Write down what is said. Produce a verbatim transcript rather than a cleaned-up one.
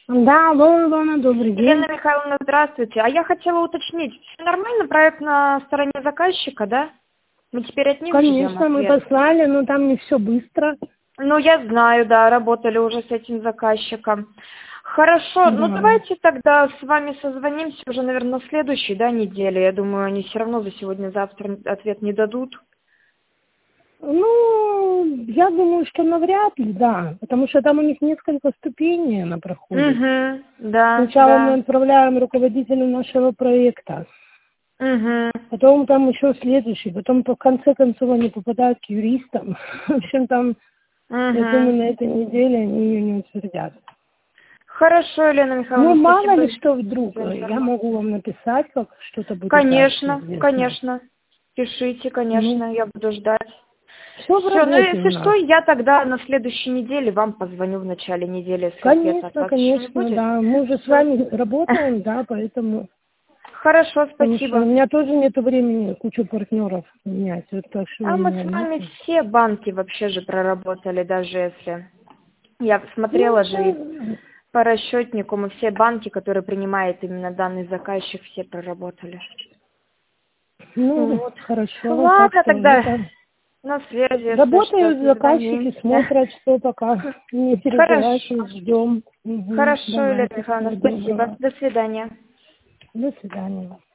Да, алло, Илона, добрый день. Елена Михайловна, здравствуйте. А я хотела уточнить, все нормально, проект на стороне заказчика, да? Мы теперь от них ждем Конечно, мы ответ. послали, но там не все быстро. Ну, я знаю, да, работали уже с этим заказчиком. Хорошо, ну Да. давайте тогда с вами созвонимся уже, наверное, на следующей, да, неделе. Я думаю, они все равно за сегодня-завтра ответ не дадут. Ну, я думаю, что навряд ли, да, потому что там у них несколько ступеней она проходит. Угу, да, Сначала мы да. отправляем руководителю нашего проекта, Угу. потом там еще следующий, потом в конце концов они попадают к юристам. В общем, там, я думаю, Угу. на этой неделе они ее не утвердят. Хорошо, Елена Ну, Михайловна, мало спасибо ли что вдруг, за я информацию. могу вам написать, как что-то будет дальше Конечно, известно. конечно. Пишите, Ну, конечно, я буду ждать. все в Все, ну работе у если что, нас. я тогда на следующей неделе вам позвоню в начале недели, если ответа от Конечно, вас еще не конечно, будет. да. Мы уже с Всё. вами работаем, да, поэтому... Хорошо, Потому что у спасибо. меня тоже нет времени кучу партнеров менять, вот так что А вы мы не с вами волнуйтесь. все банки вообще же проработали, даже если... Я Ну, смотрела же и да. по расчетнику, мы все банки, которые принимает именно данный заказчик, все проработали. Ну, Вот. хорошо, так Ладно, что тогда это... на связи, если что, Работают заказчики, созвонимся. смотрят, что пока. Не Хорошо. перебивайтесь, ждем. Угу. Хорошо, Елена Давайте, Михайловна, всего спасибо. доброго. До свидания. До свидания.